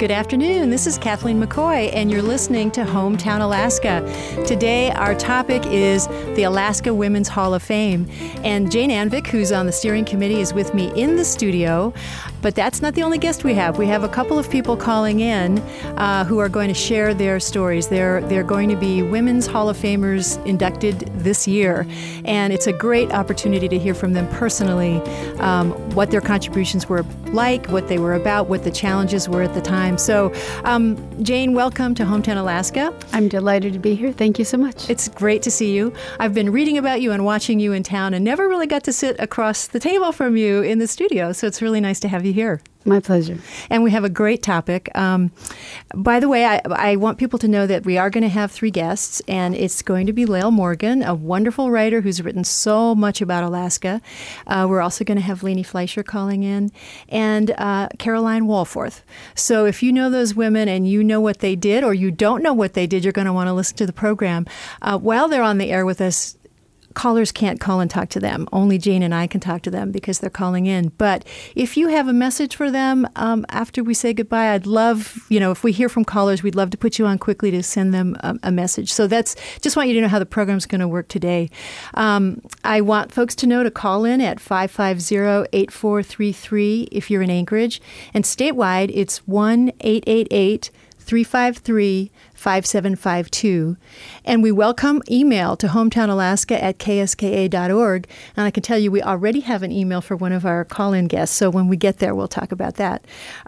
Good afternoon. This is Kathleen McCoy, and you're listening to Hometown Alaska. Today, our topic is the Alaska Women's Hall of Fame. And Jane Anvik, who's on the steering committee, is with me in the studio. But that's not the only guest we have. We have a couple of people calling in who are going to share their stories. They're going to be Women's Hall of Famers inducted this year. And it's a great opportunity to hear from them personally, what their contributions were like, what they were about, what the challenges were at the time. So, Jane, welcome to Hometown Alaska. I'm delighted to be here. Thank you so much. It's great to see you. I've been reading about you and watching you in town and never really got to sit across the table from you in the studio. So it's really nice to have you here. My pleasure. And we have a great topic. By the way, I want people to know that we are going to have three guests, and it's going to be Lael Morgan, a wonderful writer who's written so much about Alaska. We're also going to have Lainey Fleischer calling in, and Caroline Walforth. So if you know those women and you know what they did, or you don't know what they did, you're going to want to listen to the program. While they're on the air with us, callers can't call and talk to them. Only Jane and I can talk to them because they're calling in. But if you have a message for them after we say goodbye, I'd love, if we hear from callers, we'd love to put you on quickly to send them a message. So just want you to know how the program's going to work today. I want folks to know to call in at 550-8433 if you're in Anchorage. And statewide, it's 1-888-353-5752. And we welcome email to hometownalaska@kska.org. And I can tell you we already have an email for one of our call-in guests. So when we get there, we'll talk about that.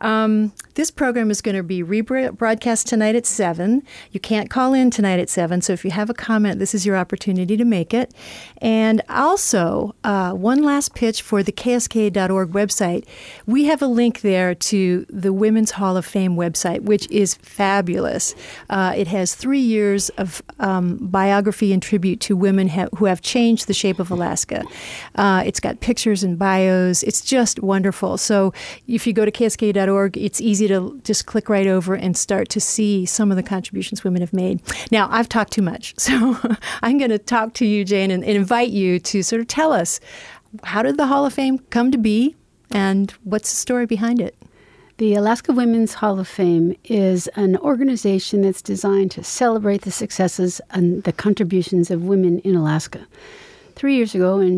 This program is going to be rebroadcast tonight at 7. You can't call in tonight at 7. So if you have a comment, this is your opportunity to make it. And also, one last pitch for the kska.org website. We have a link there to the Women's Hall of Fame website, which is fabulous. It has 3 years of biography and tribute to women who have changed the shape of Alaska. It's got pictures and bios. It's just wonderful. So if you go to kska.org, it's easy to just click right over and start to see some of the contributions women have made. Now, I've talked too much, so I'm going to talk to you, Jane, and invite you to sort of tell us, how did the Hall of Fame come to be, and what's the story behind it? The Alaska Women's Hall of Fame is an organization that's designed to celebrate the successes and the contributions of women in Alaska. 3 years ago, in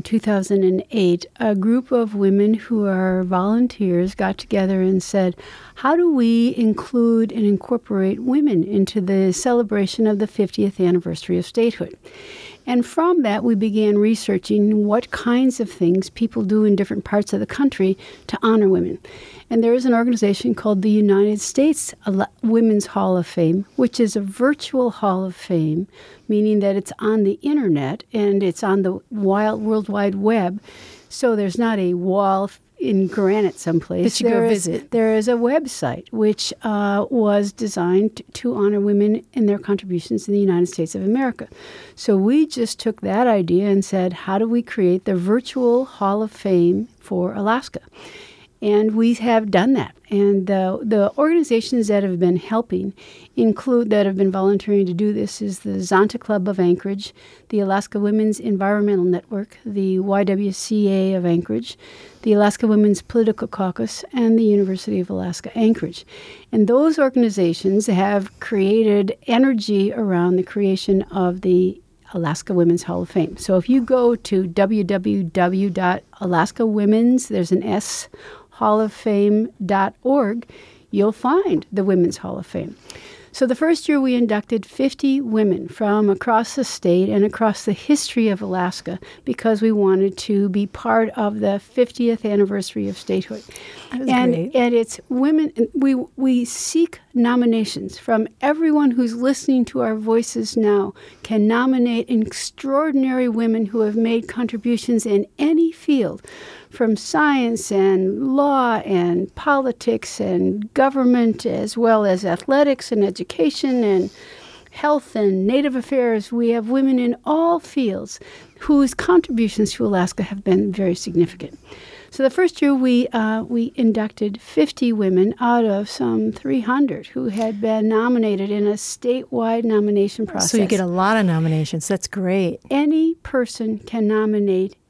2008, a group of women who are volunteers got together and said, how do we include and incorporate women into the celebration of the 50th anniversary of statehood? And from that, we began researching what kinds of things people do in different parts of the country to honor women. And there is an organization called the United States Women's Hall of Fame, which is a virtual Hall of Fame, meaning that it's on the internet and it's on the World Wide Web. So there's not a wall in granite someplace. That you go visit. There is a website which was designed to honor women and their contributions in the United States of America. So we just took that idea and said, how do we create the virtual Hall of Fame for Alaska? And we have done that. And the organizations that have been helping that have been volunteering to do this is the Zonta Club of Anchorage, the Alaska Women's Environmental Network, the YWCA of Anchorage, the Alaska Women's Political Caucus, and the University of Alaska Anchorage. And those organizations have created energy around the creation of the Alaska Women's Hall of Fame. So if you go to www.alaskawomens, there's an S, halloffame.org, you'll find the Women's Hall of Fame. So the first year we inducted 50 women from across the state and across the history of Alaska because we wanted to be part of the 50th anniversary of statehood. That was great. And it's women, we seek nominations from everyone who's listening to our voices now can nominate extraordinary women who have made contributions in any field, from science and law and politics and government, as well as athletics and education and health and Native affairs. We have women in all fields whose contributions to Alaska have been very significant. So the first year we inducted 50 women out of some 300 who had been nominated in a statewide nomination process. So you get a lot of nominations. That's great. Any person can nominate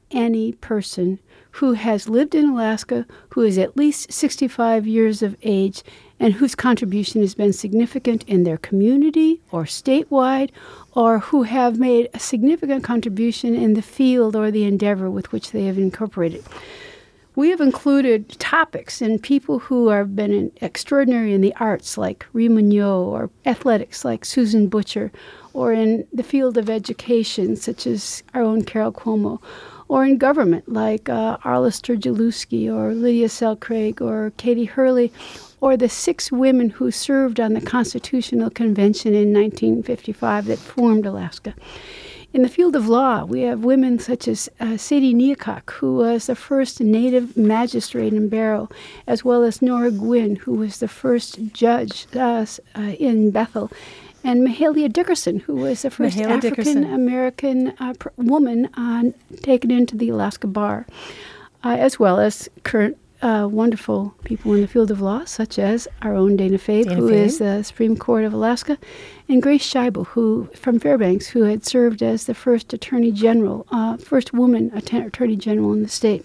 any person who has lived in Alaska, who is at least 65 years of age, and whose contribution has been significant in their community or statewide, or who have made a significant contribution in the field or the endeavor with which they have incorporated. We have included topics and people who have been extraordinary in the arts, like Ree Munoz, or athletics, like Susan Butcher, or in the field of education, such as our own Carol Cuomo, or in government, like Arla Sturgeluski, or Lydia Selcraig, or Katie Hurley, or the 6 women who served on the Constitutional Convention in 1955 that formed Alaska. In the field of law, we have women such as Sadie Neacock, who was the first Native magistrate in Barrow, as well as Nora Gwynn, who was the first judge in Bethel, and Mahalia Dickerson, who was the first African-American woman taken into the Alaska Bar, as well as current wonderful people in the field of law, such as our own Dana Fabe, who is the Supreme Court of Alaska, and Grace Scheibel, who from Fairbanks, who had served as the first Attorney General, first woman Attorney General in the state.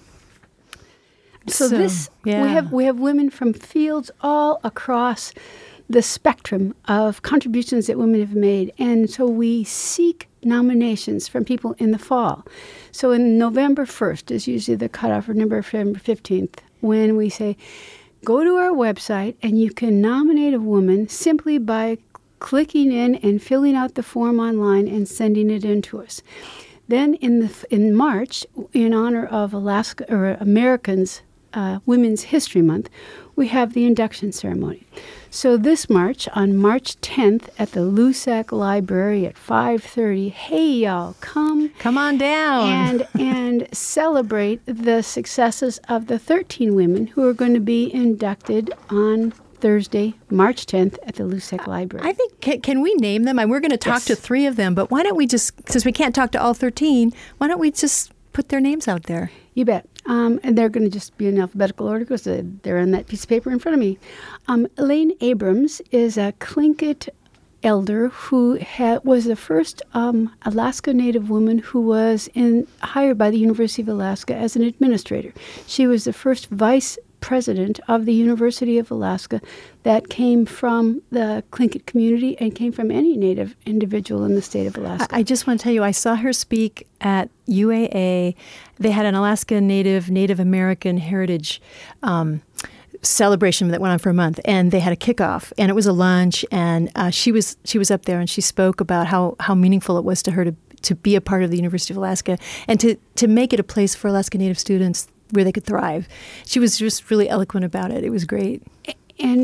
So we have women from fields all across the spectrum of contributions that women have made, and so we seek nominations from people in the fall. So in November 1st is usually the cutoff, or November 15th, when we say, go to our website and you can nominate a woman simply by clicking in and filling out the form online and sending it in to us. Then in March, in honor of Alaska or Americans Women's History Month, we have the induction ceremony. So this March, on March 10th at the Lusac Library at 5:30, hey, y'all, come on down and celebrate the successes of the 13 women who are going to be inducted on Thursday, March 10th at the Lusac Library. I think, can we name them? We're going to talk to 3 of them, but why don't we just, since we can't talk to all 13, why don't we just put their names out there? You bet. And they're going to just be in alphabetical order because they're on that piece of paper in front of me. Elaine Abrams is a Tlingit elder who was the first Alaska Native woman who was hired by the University of Alaska as an administrator. She was the first vice president of the University of Alaska that came from the Tlingit community and came from any Native individual in the state of Alaska. I just want to tell you, I saw her speak at UAA. They had an Alaska Native American Heritage celebration that went on for a month, and they had a kickoff, and it was a lunch, and she was up there, and she spoke about how meaningful it was to her to be a part of the University of Alaska and to make it a place for Alaska Native students where they could thrive. She was just really eloquent about it. It was great. And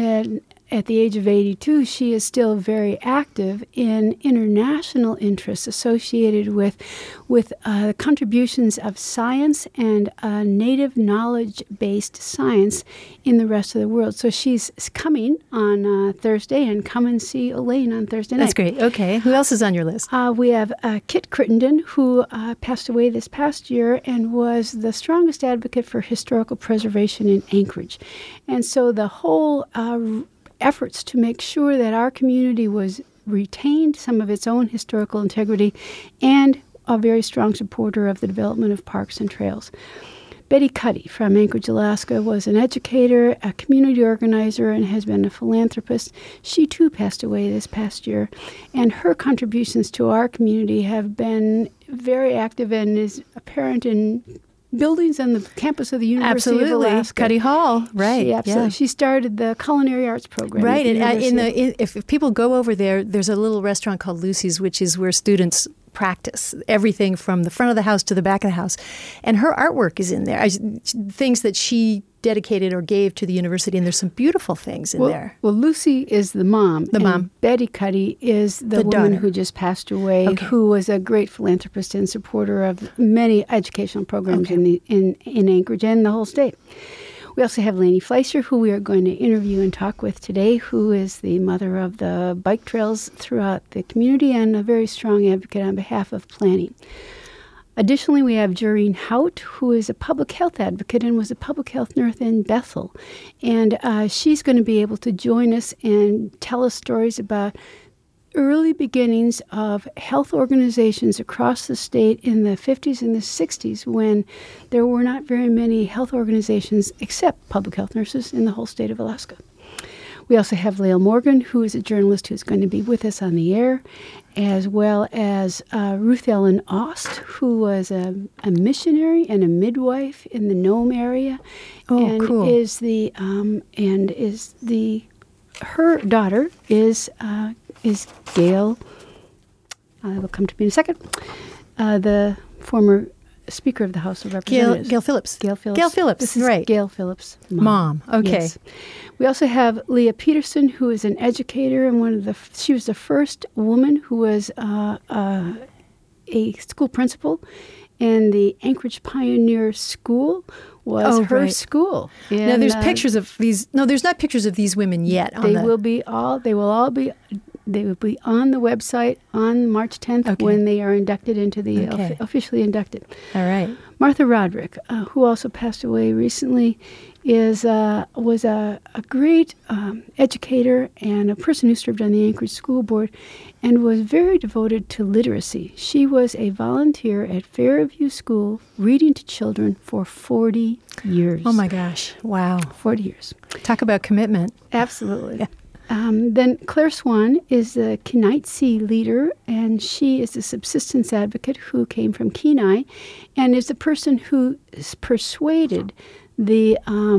at the age of 82, she is still very active in international interests associated with contributions of science and native knowledge-based science in the rest of the world. So she's coming on Thursday, and come and see Elaine on Thursday night. That's great. Okay. Who else is on your list? We have Kit Crittenden, who passed away this past year and was the strongest advocate for historical preservation in Anchorage. And so the whole efforts to make sure that our community was retained some of its own historical integrity, and a very strong supporter of the development of parks and trails. Betty Cuddy from Anchorage, Alaska, was an educator, a community organizer, and has been a philanthropist. She, too, passed away this past year, and her contributions to our community have been very active and is apparent in buildings on the campus of the University of Alaska. Cuddy Hall, right. She started the culinary arts program. Right, and if people go over there, there's a little restaurant called Lucy's, which is where students practice everything from the front of the house to the back of the house. And her artwork is in there, things that she dedicated or gave to the university, and there's some beautiful things in there. Well, Lucy is the mom. Betty Cuddy is the woman daughter who just passed away, who was a great philanthropist and supporter of many educational programs in Anchorage and the whole state. We also have Lainey Fleischer, who we are going to interview and talk with today, who is the mother of the bike trails throughout the community and a very strong advocate on behalf of planning. Additionally, we have Jareen Hout, who is a public health advocate and was a public health nurse in Bethel. And she's going to be able to join us and tell us stories about early beginnings of health organizations across the state in the 50s and the 60s, when there were not very many health organizations except public health nurses in the whole state of Alaska. We also have Lael Morgan, who is a journalist who's going to be with us on the air, as well as Ruth Ellen Ost, who was a missionary and a midwife in the Nome area. Oh, and cool. Her daughter is Gail. Will come to me in a second. The former Speaker of the House of Representatives. Gail Phillips. Gail Phillips. Gail Phillips, This is right. Gail Phillips' Mom, okay. Yes. We also have Leah Peterson, who is an educator, and she was the first woman who was a school principal, and the Anchorage Pioneer School was her right. school. Now, there's pictures of these. No, there's not pictures of these women yet. They will be on the website on March 10th when they are inducted into the officially inducted. All right. Martha Roderick, who also passed away recently, was a great educator and a person who served on the Anchorage School Board and was very devoted to literacy. She was a volunteer at Fairview School reading to children for 40 years. Oh, my gosh. Wow. 40 years. Talk about commitment. Absolutely. Yeah. Then Claire Swan is the Kenaitze leader, and she is a subsistence advocate who came from Kenai and is the person who persuaded the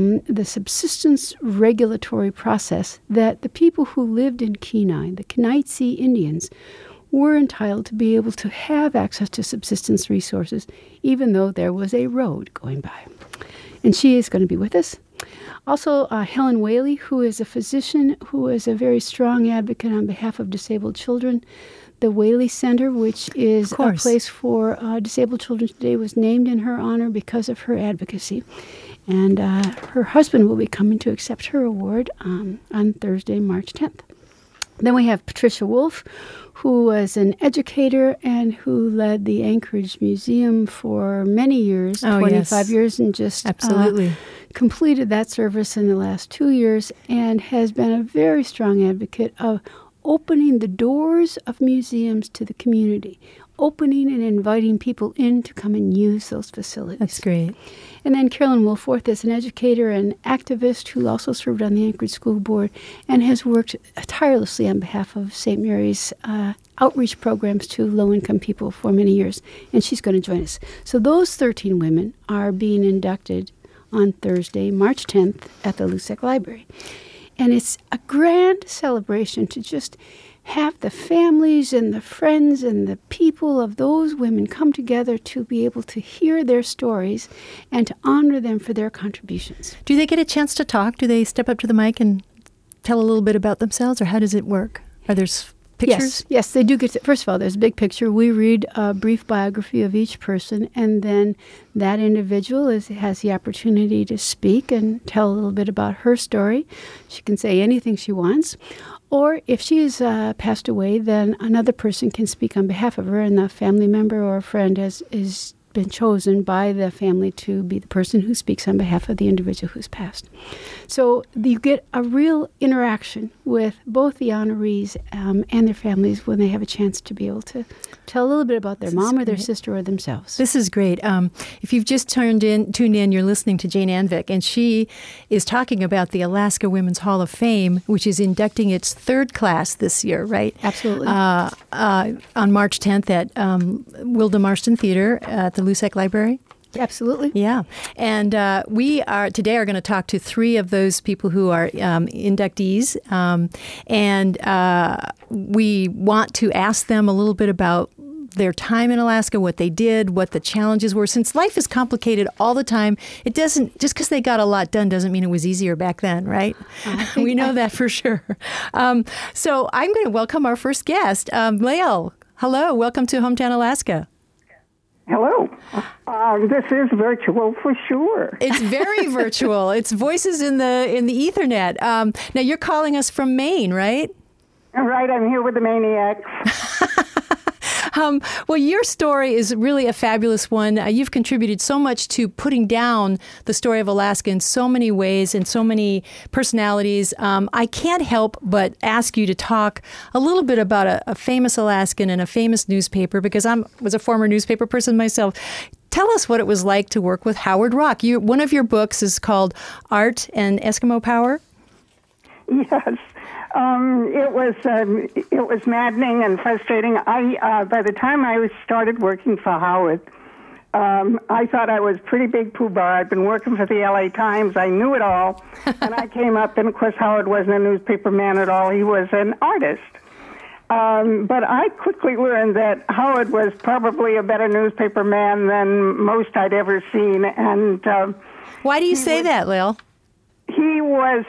subsistence regulatory process that the people who lived in Kenai, the Kenaitze Indians, were entitled to be able to have access to subsistence resources, even though there was a road going by. And she is going to be with us. Also, Helen Whaley, who is a physician who is a very strong advocate on behalf of disabled children. The Whaley Center, which is a place for disabled children today, was named in her honor because of her advocacy. And her husband will be coming to accept her award on Thursday, March 10th. Then we have Patricia Wolf, who was an educator and who led the Anchorage Museum for many years, 25 years, and just absolutely completed that service in the last 2 years and has been a very strong advocate of opening the doors of museums to the community, opening and inviting people in to come and use those facilities. That's great. And then Carolyn Woolforth is an educator and activist who also served on the Anchorage School Board and has worked tirelessly on behalf of St. Mary's outreach programs to low-income people for many years, and she's going to join us. So those 13 women are being inducted on Thursday, March 10th at the Lusek Library. And it's a grand celebration to just have the families and the friends and the people of those women come together to be able to hear their stories and to honor them for their contributions. Do they get a chance to talk? Do they step up to the mic and tell a little bit about themselves, or how does it work? Are there pictures? Yes, they do get to, first of all, there's a big picture. We read a brief biography of each person, and then that individual has the opportunity to speak and tell a little bit about her story. She can say anything she wants. Or if she's passed away, then another person can speak on behalf of her, and the family member or a friend is been chosen by the family to be the person who speaks on behalf of the individual who's passed. So you get a real interaction with both the honorees and their families when they have a chance to be able to tell a little bit about their mom or their sister or themselves. This is great. If you've just tuned in, you're listening to Jane Anvik, and she is talking about the Alaska Women's Hall of Fame, which is inducting its third class this year, right? Absolutely. On March 10th at Wilda Marston Theater at the Lusek Library. Absolutely. Yeah. And we are going to talk to three of those people who are inductees. And we want to ask them a little bit about their time in Alaska, what they did, what the challenges were. Since life is complicated all the time, it doesn't, just because they got a lot done doesn't mean it was easier back then, right? We know that for sure. So I'm going to welcome our first guest, Lael. Hello. Welcome to Hometown Alaska. Hello. This is virtual for sure. It's very virtual. It's voices in the Ethernet. Now you're calling us from Maine, right? All right. I'm here with the maniacs. Well, your story is really a fabulous one. You've contributed so much to putting down the story of Alaska in so many ways and so many personalities. I can't help but ask you to talk a little bit about a famous Alaskan and a famous newspaper, because I was a former newspaper person myself. Tell us what it was like to work with Howard Rock. One of your books is called Art and Eskimo Power. Yes. It was maddening and frustrating. By the time I started working for Howard, I thought I was pretty big poobah. I'd been working for the LA Times. I knew it all. And I came up, and of course Howard wasn't a newspaper man at all. He was an artist. But I quickly learned that Howard was probably a better newspaper man than most I'd ever seen. And why do you say that, Lil? He was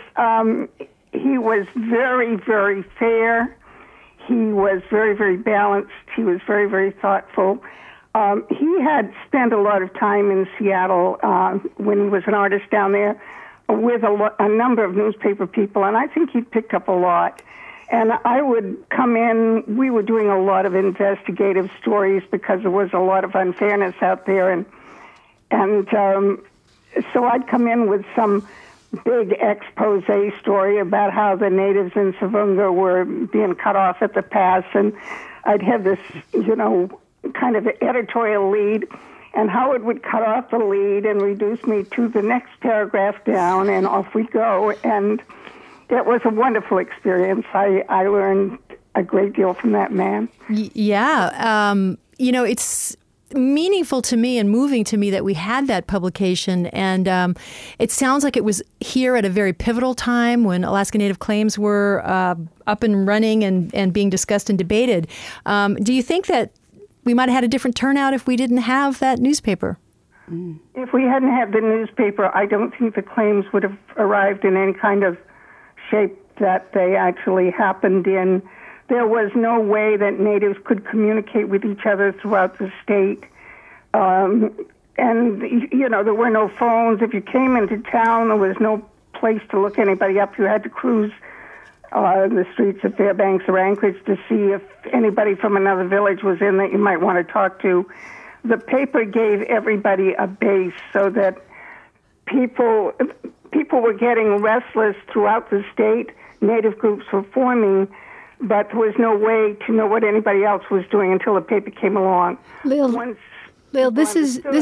very, very fair. He was very, very balanced. He was very, very thoughtful. He had spent a lot of time in Seattle when he was an artist down there with a number of newspaper people, and I think he picked up a lot. And I would come in, we were doing a lot of investigative stories because there was a lot of unfairness out there. And so I'd come in with some big expose story about how the natives in Savunga were being cut off at the pass. And I'd have this, kind of editorial lead. And Howard would cut off the lead and reduce me to the next paragraph down, and off we go. And it was a wonderful experience. I learned a great deal from that man. Yeah. It's meaningful to me and moving to me that we had that publication. And it sounds like it was here at a very pivotal time when Alaska Native claims were up and running and being discussed and debated. Do you think that we might have had a different turnout if we didn't have that newspaper? If we hadn't had the newspaper, I don't think the claims would have arrived in any kind of shape that they actually happened in. There was no way that natives could communicate with each other throughout the state. And, there were no phones. If you came into town, there was no place to look anybody up. You had to cruise the streets of Fairbanks or Anchorage to see if anybody from another village was in that you might want to talk to. The paper gave everybody a base so that people were getting restless throughout the state. Native groups were forming, but there was no way to know what anybody else was doing until the paper came along. Lil, this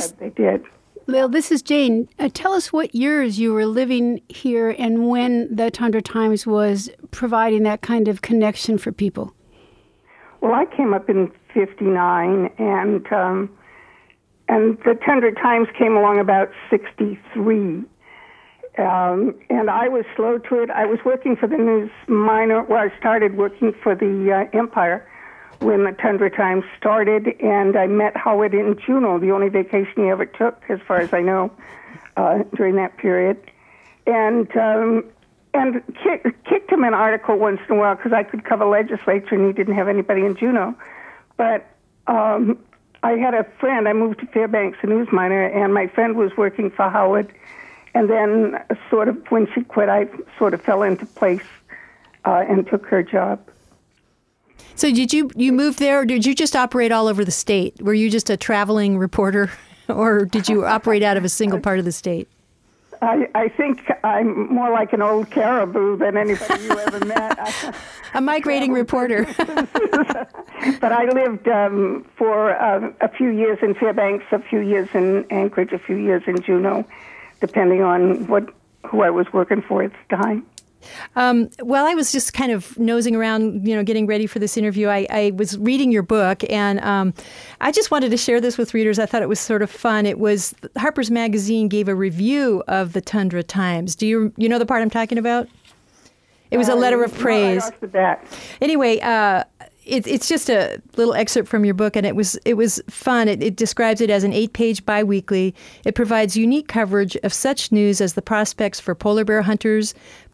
is Jane. Tell us what years you were living here and when the Tundra Times was providing that kind of connection for people. Well, I came up in '59, and the Tundra Times came along about '63. And I was slow to it. I was working for the News Miner. Well, I started working for the Empire when the Tundra Times started, and I met Howard in Juneau, the only vacation he ever took, as far as I know, during that period. And kicked him an article once in a while because I could cover legislature and he didn't have anybody in Juneau. But I had a friend. I moved to Fairbanks, a news miner, and my friend was working for Howard. And then sort of when she quit, I sort of fell into place and took her job. So did you move there, or did you just operate all over the state? Were you just a traveling reporter, or did you operate out of a single part of the state? I think I'm more like an old caribou than anybody you ever met. A migrating reporter. But I lived for a few years in Fairbanks, a few years in Anchorage, a few years in Juneau, depending on who I was working for at the time. Well, I was just kind of nosing around, getting ready for this interview. I was reading your book, and I just wanted to share this with readers. I thought it was sort of fun. It was Harper's Magazine gave a review of the Tundra Times. Do you know the part I'm talking about? It was a letter of praise. Right off the bat. Anyway, it's just a little excerpt from your book, and it was fun. It describes it as an 8-page biweekly. It provides unique coverage of such news as the prospects for polar bear hunters,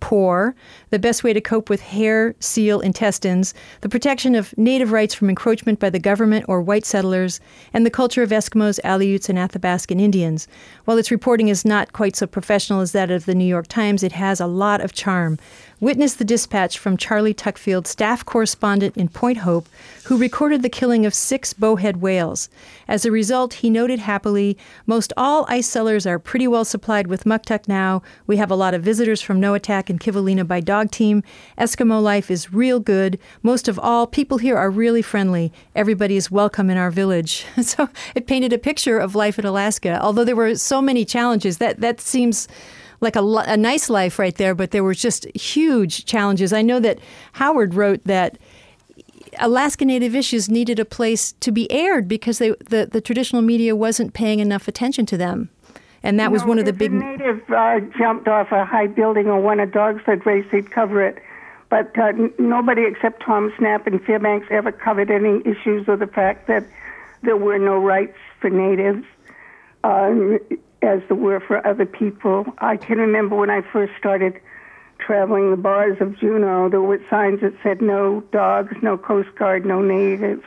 poor, the best way to cope with hair, seal, intestines, the protection of native rights from encroachment by the government or white settlers, and the culture of Eskimos, Aleuts, and Athabascan Indians. While its reporting is not quite so professional as that of the New York Times, it has a lot of charm. Witness the dispatch from Charlie Tuckfield, staff correspondent in Point Hope, who recorded the killing of 6 bowhead whales. As a result, he noted happily, most all ice cellars are pretty well supplied with muktuk now. We have a lot of visitors from Noatak and Kivalina by dog team. Eskimo life is real good. Most of all, people here are really friendly. Everybody is welcome in our village. So it painted a picture of life in Alaska. Although there were so many challenges, that seems like a nice life right there, but there were just huge challenges. I know that Howard wrote that Alaska Native issues needed a place to be aired because the traditional media wasn't paying enough attention to them. And that was one of the big... If a native jumped off a high building or won a dog sled race, they'd cover it. But nobody except Tom Snap and Fairbanks ever covered any issues or the fact that there were no rights for natives as there were for other people. I can remember when I first started traveling the bars of Juneau, there were signs that said no dogs, no Coast Guard, no natives.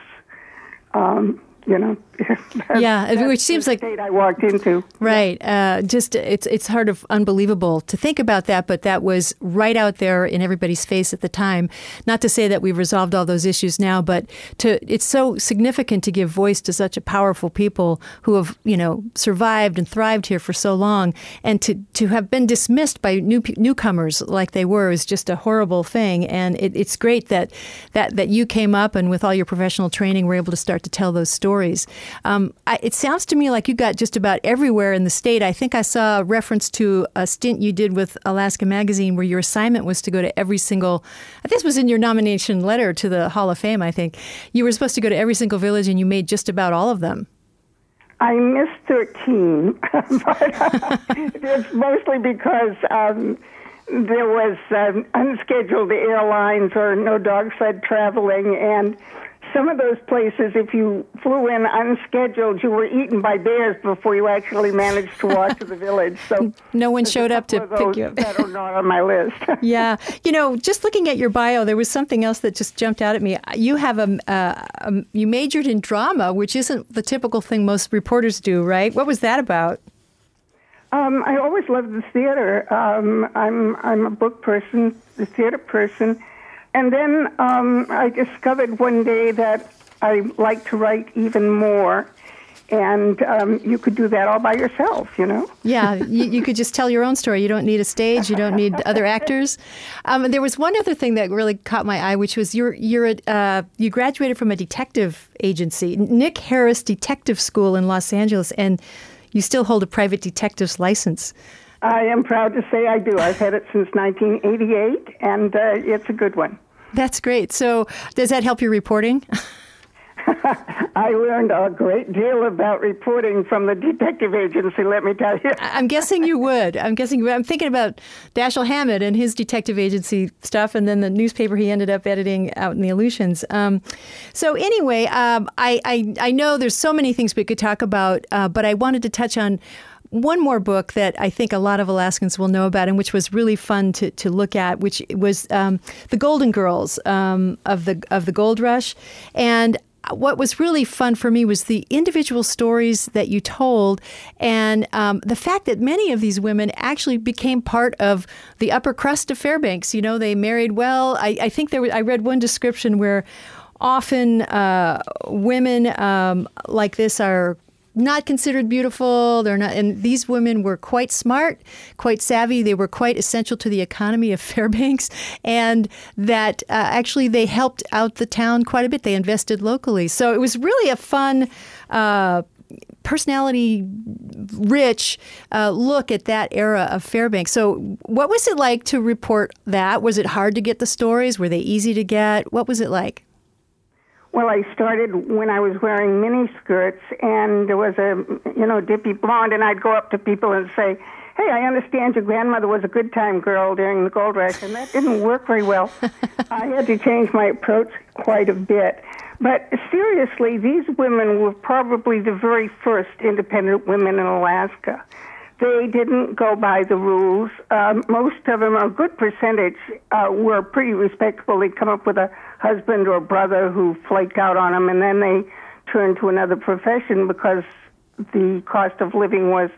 Yeah, which seems like the state I walked into. Right. Just it's sort of unbelievable to think about that, but that was right out there in everybody's face at the time. Not to say that we've resolved all those issues now, but it's so significant to give voice to such a powerful people who have, survived and thrived here for so long, and to have been dismissed by newcomers like they were is just a horrible thing. And it's great that you came up and with all your professional training were able to start to tell those stories. It sounds to me like you got just about everywhere in the state. I think I saw a reference to a stint you did with Alaska Magazine where your assignment was to go to every single, this was in your nomination letter to the Hall of Fame, I think. You were supposed to go to every single village and you made just about all of them. I missed 13, but it's mostly because there was unscheduled airlines or no dog sled traveling, and some of those places, if you flew in unscheduled, you were eaten by bears before you actually managed to walk to the village. So no one showed up to pick you up. That are not on my list. Yeah. Just looking at your bio, there was something else that just jumped out at me. You have you majored in drama, which isn't the typical thing most reporters do, right? What was that about? I always loved the theater. I'm a book person, a theater person. And then I discovered one day that I like to write even more. And you could do that all by yourself, Yeah, you could just tell your own story. You don't need a stage. You don't need other actors. There was one other thing that really caught my eye, which was you graduated from a detective agency, Nick Harris Detective School in Los Angeles, and you still hold a private detective's license. I am proud to say I do. I've had it since 1988, and it's a good one. That's great. So does that help your reporting? I learned a great deal about reporting from the detective agency, let me tell you. I'm guessing you would. I'm thinking about Dashiell Hammett and his detective agency stuff, and then the newspaper he ended up editing out in the Aleutians. So anyway, I know there's so many things we could talk about, but I wanted to touch on one more book that I think a lot of Alaskans will know about, and which was really fun to look at, which was The Golden Girls of the Gold Rush. And what was really fun for me was the individual stories that you told, and the fact that many of these women actually became part of the upper crust of Fairbanks. They married well. I think I read one description where often women like this are not considered beautiful. They're not, and these women were quite smart, quite savvy. They were quite essential to the economy of Fairbanks, and that actually they helped out the town quite a bit. They invested locally. So it was really a fun, personality-rich look at that era of Fairbanks. So what was it like to report that? Was it hard to get the stories? Were they easy to get? What was it like? Well, I started when I was wearing mini skirts, and there was a, dippy blonde, and I'd go up to people and say, hey, I understand your grandmother was a good time girl during the gold rush, and that didn't work very well. I had to change my approach quite a bit. But seriously, these women were probably the very first independent women in Alaska. They didn't go by the rules. Most of them, a good percentage, were pretty respectable. They'd come up with a husband or brother who flaked out on them, and then they turned to another profession because the cost of living was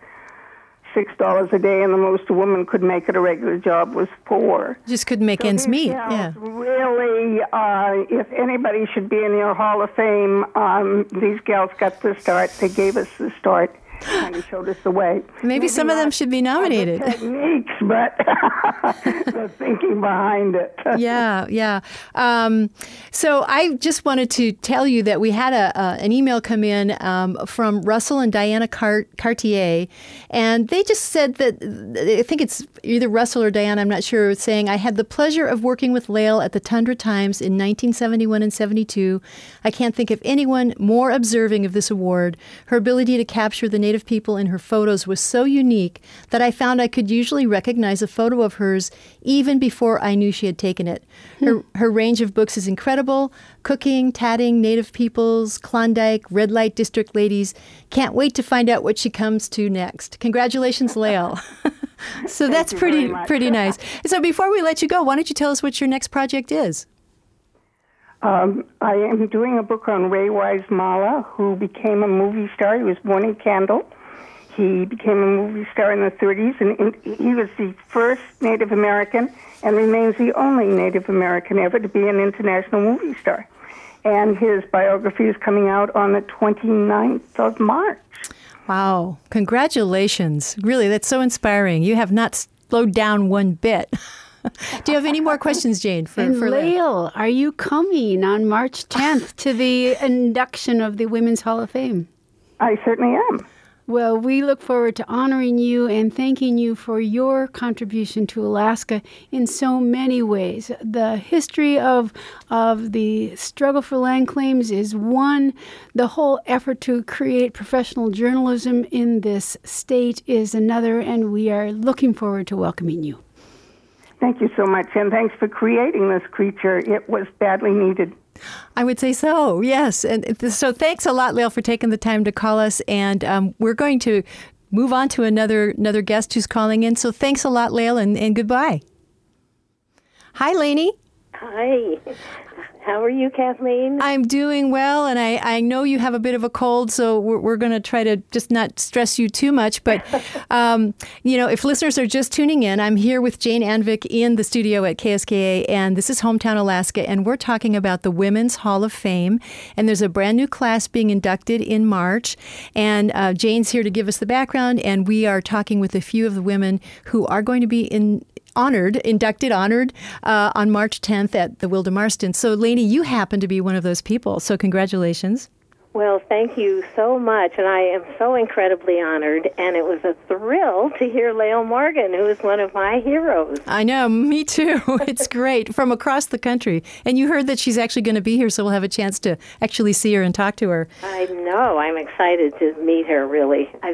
$6 a day, and the most a woman could make at a regular job was $4. Just couldn't make ends meet. Yeah. Really, if anybody should be in your Hall of Fame, these gals got the start. They gave us the start. Kind of showed us the way. Maybe some of them should be nominated. Techniques, but the thinking behind it. Yeah. So I just wanted to tell you that we had an email come in from Russell and Diana Cartier, and they just said that, I think it's either Russell or Diana, I'm not sure, saying, I had the pleasure of working with Lael at the Tundra Times in 1971 and 72. I can't think of anyone more observing of this award. Her ability to capture the Native people in her photos was so unique that I found I could usually recognize a photo of hers even before I knew she had taken it. Her range of books is incredible. Cooking, tatting, Native peoples, Klondike, red light district ladies. Can't wait to find out what she comes to next. Congratulations, Lael. So that's pretty nice. So before we let you go, why don't you tell us what your next project is? I am doing a book on Ray Wise Mala, who became a movie star. He was born in Kendall. He became a movie star in the 30s, and he was the first Native American and remains the only Native American ever to be an international movie star. And his biography is coming out on the 29th of March. Wow. Congratulations. Really, that's so inspiring. You have not slowed down one bit. Do you have any more questions, Jane? For Lael, are you coming on March 10th to the induction of the Women's Hall of Fame? I certainly am. Well, we look forward to honoring you and thanking you for your contribution to Alaska in so many ways. The history of the struggle for land claims is one. The whole effort to create professional journalism in this state is another, and we are looking forward to welcoming you. Thank you so much, and thanks for creating this creature. It was badly needed. I would say so, yes. And so thanks a lot, Lael, for taking the time to call us. And we're going to move on to another guest who's calling in. So thanks a lot, Lael, and goodbye. Hi, Lainey. Hi. How are you, Kathleen? I'm doing well, and I know you have a bit of a cold, so we're going to try to just not stress you too much. But, if listeners are just tuning in, I'm here with Jane Anvik in the studio at KSKA, and this is Hometown Alaska, and we're talking about the Women's Hall of Fame. And there's a brand new class being inducted in March, and Jane's here to give us the background, and we are talking with a few of the women who are going to be inducted on March 10th at the Wilda Marston. So, Lainey, you happen to be one of those people. So congratulations. Well, thank you so much, and I am so incredibly honored, and it was a thrill to hear Lael Morgan, who is one of my heroes. I know, me too. It's great, from across the country. And you heard that she's actually going to be here, so we'll have a chance to actually see her and talk to her. I know. I'm excited to meet her, really. I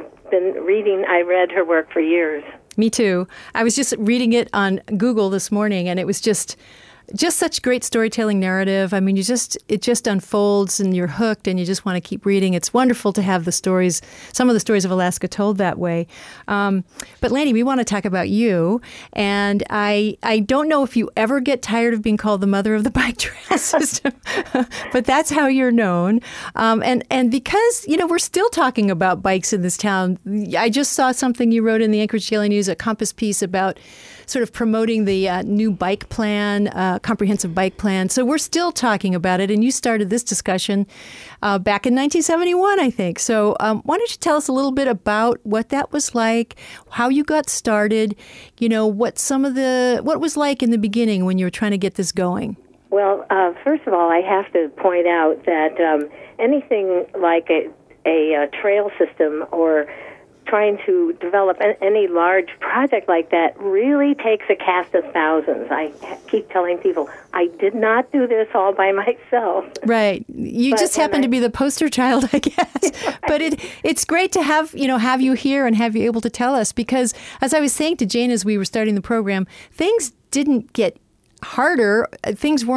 read her work for years. Me too. I was just reading it on Google this morning, and it was just such great storytelling narrative. I mean, it just unfolds, and you're hooked, and you just want to keep reading. It's wonderful to have some of the stories of Alaska told that way. But Lainey, we want to talk about you, and I don't know if you ever get tired of being called the mother of the bike trail system, but that's how you're known. And because, we're still talking about bikes in this town, I just saw something you wrote in the Anchorage Daily News, a Compass piece about sort of promoting the new bike plan, comprehensive bike plan. So we're still talking about it, and you started this discussion back in 1971, I think. So why don't you tell us a little bit about what that was like, how you got started, what was like in the beginning when you were trying to get this going? Well, first of all, I have to point out that anything like a trail system or trying to develop any large project like that really takes a cast of thousands. I keep telling people, I did not do this all by myself. Right. You just happen to be the poster child, I guess. Right. But it's great to have you here and have you able to tell us, because as I was saying to Jane as we were starting the program, things didn't get harder. Things weren't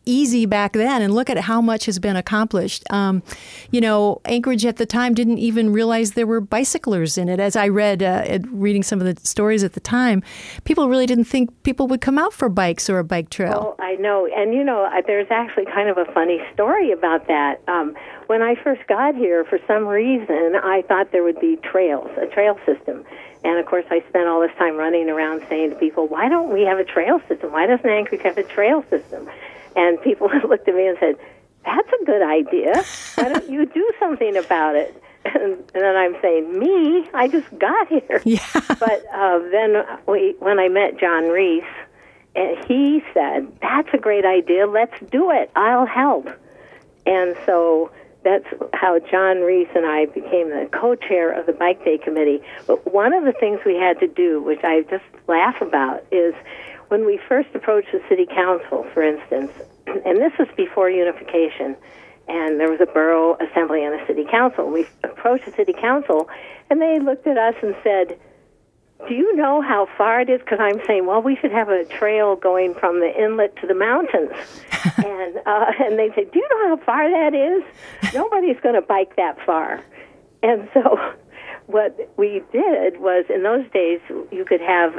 easy back then, and look at how much has been accomplished. Anchorage at the time didn't even realize there were bicyclers in it. As I read, reading some of the stories at the time, people really didn't think people would come out for bikes or a bike trail. Oh, I know. And, there's actually kind of a funny story about that. When I first got here, for some reason, I thought there would be trails, a trail system. And, of course, I spent all this time running around saying to people, why don't we have a trail system? Why doesn't Anchorage have a trail system? And people looked at me and said, that's a good idea. Why don't you do something about it? And then I'm saying, me? I just got here. Yeah. But then when I met John Reese, he said, that's a great idea. Let's do it. I'll help. And so that's how John Reese and I became the co-chair of the Bike Day Committee. But one of the things we had to do, which I just laugh about, is when we first approached the city council, for instance, and this was before unification, and there was a borough assembly and a city council. We approached the city council, and they looked at us and said, do you know how far it is? Because I'm saying, well, we should have a trail going from the inlet to the mountains. And they said, do you know how far that is? Nobody's going to bike that far. And so what we did was, in those days, you could have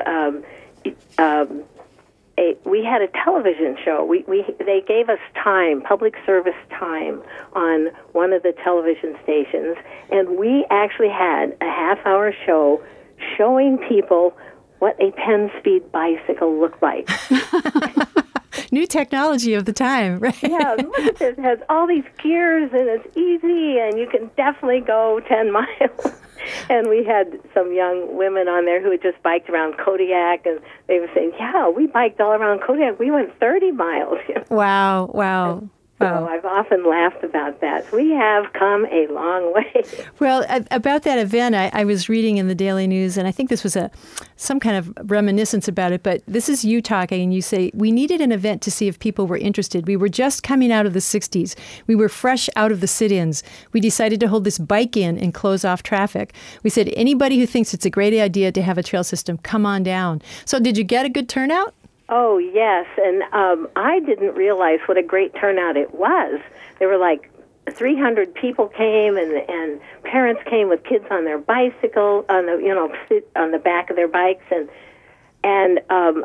we had a television show. They gave us time, public service time, on one of the television stations, and we actually had a half-hour show showing people what a 10-speed bicycle looked like. New technology of the time, right? Yeah, look at this. It has all these gears, and it's easy, and you can definitely go 10 miles. And we had some young women on there who had just biked around Kodiak, and they were saying, yeah, we biked all around Kodiak. We went 30 miles. Wow. So I've often laughed about that. We have come a long way. Well, about that event, I was reading in the Daily News, and I think this was some kind of reminiscence about it, but this is you talking, and you say, we needed an event to see if people were interested. We were just coming out of the 60s. We were fresh out of the sit-ins. We decided to hold this bike-in and close off traffic. We said, anybody who thinks it's a great idea to have a trail system, come on down. So did you get a good turnout? Oh, yes, and I didn't realize what a great turnout it was. There were like 300 people came, and parents came with kids on their bicycle, on the back of their bikes, and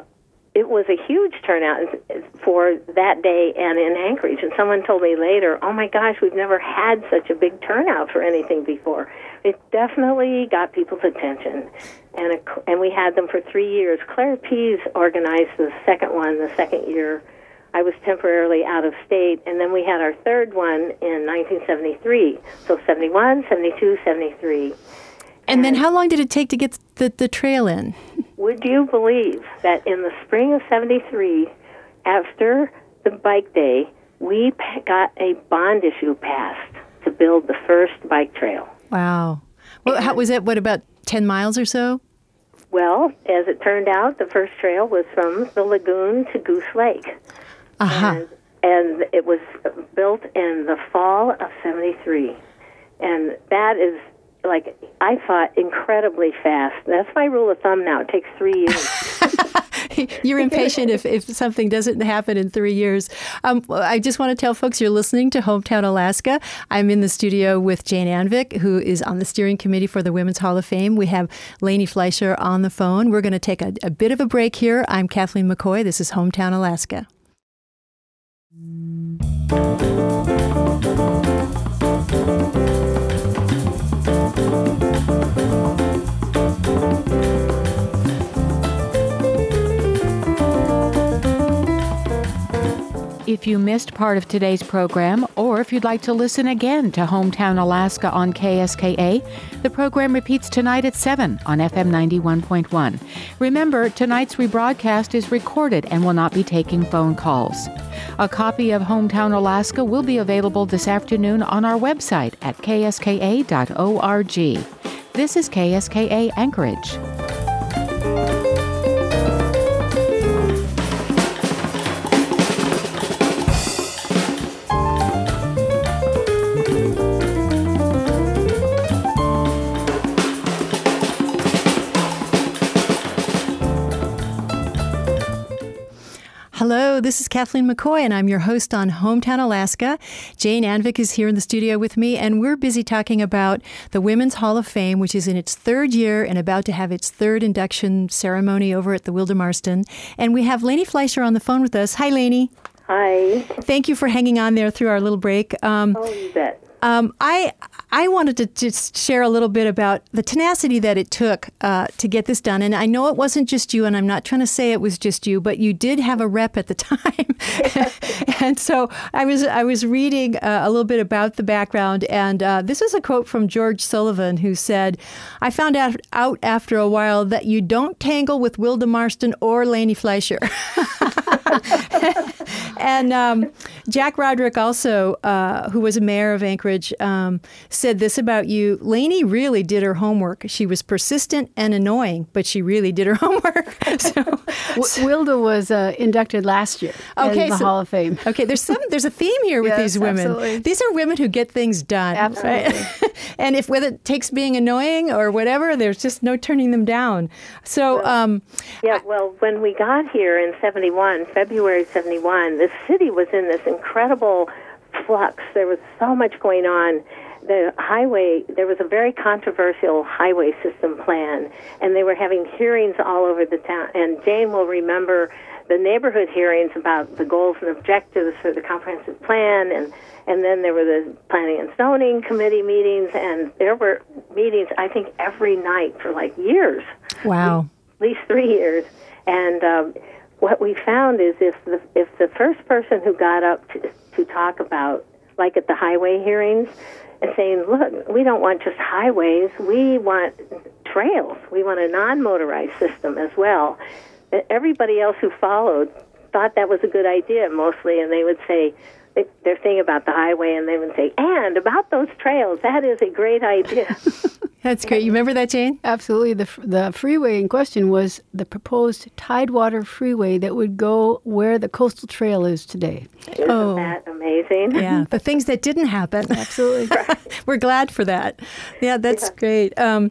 it was a huge turnout for that day and in Anchorage. And someone told me later, oh my gosh, we've never had such a big turnout for anything before. It definitely got people's attention. And we had them for 3 years. Claire Pease organized the second one, the second year. I was temporarily out of state. And then we had our third one in 1973. So 71, 72, 73. And then how long did it take to get the trail in? Would you believe that in the spring of 73, after the bike day, we got a bond issue passed to build the first bike trail. Wow. Well, how was it, about 10 miles or so? Well, as it turned out, the first trail was from the lagoon to Goose Lake. Uh-huh. And it was built in the fall of 73. And that is, I thought, incredibly fast. That's my rule of thumb now. It takes 3 years. You're impatient if something doesn't happen in 3 years. I just want to tell folks you're listening to Hometown Alaska. I'm in the studio with Jane Anvik, who is on the steering committee for the Women's Hall of Fame. We have Lainey Fleischer on the phone. We're going to take a bit of a break here. I'm Kathleen McCoy. This is Hometown Alaska. If you missed part of today's program, or if you'd like to listen again to Hometown Alaska on KSKA, the program repeats tonight at 7 on FM 91.1. Remember, tonight's rebroadcast is recorded and will not be taking phone calls. A copy of Hometown Alaska will be available this afternoon on our website at kska.org. This is KSKA Anchorage. Hello, this is Kathleen McCoy, and I'm your host on Hometown Alaska. Jane Anvik is here in the studio with me, and we're busy talking about the Women's Hall of Fame, which is in its third year and about to have its third induction ceremony over at the Wilde-Marston. And we have Lainey Fleischer on the phone with us. Hi, Lainey. Hi. Thank you for hanging on there through our little break. You bet. I wanted to just share a little bit about the tenacity that it took to get this done. And I know it wasn't just you, and I'm not trying to say it was just you, but you did have a rep at the time. And so I was reading a little bit about the background, and this is a quote from George Sullivan, who said, "I found out after a while that you don't tangle with Wilde-Marston or Lainey Fleischer." And Jack Roderick also, who was a mayor of Anchorage, said this about you: Lainey really did her homework. She was persistent and annoying, but she really did her homework. Wilda was inducted last year in the Hall of Fame. Okay, there's a theme here with these women. Absolutely. These are women who get things done. Absolutely. Right? And if whether it takes being annoying or whatever, there's just no turning them down. So, when we got here in February 71, the city was in this incredible flux. There was so much going on. There was a very controversial highway system plan, and they were having hearings all over the town. And Jane will remember the neighborhood hearings about the goals and objectives for the comprehensive plan, and then there were the planning and zoning committee meetings, and there were meetings, I think, every night for like years. Wow. At least 3 years. And what we found is if the first person who got up to talk about, like at the highway hearings, and saying, look, we don't want just highways, we want trails. We want a non-motorized system as well. Everybody else who followed thought that was a good idea mostly, and they would say, their thing about the highway, and they would say, and about those trails, that is a great idea. That's great. You remember that, Jane? Absolutely. The freeway in question was the proposed Tidewater Freeway that would go where the Coastal Trail is today. Isn't that amazing? Yeah, the things that didn't happen. Absolutely. We're glad for that. Yeah, that's great. And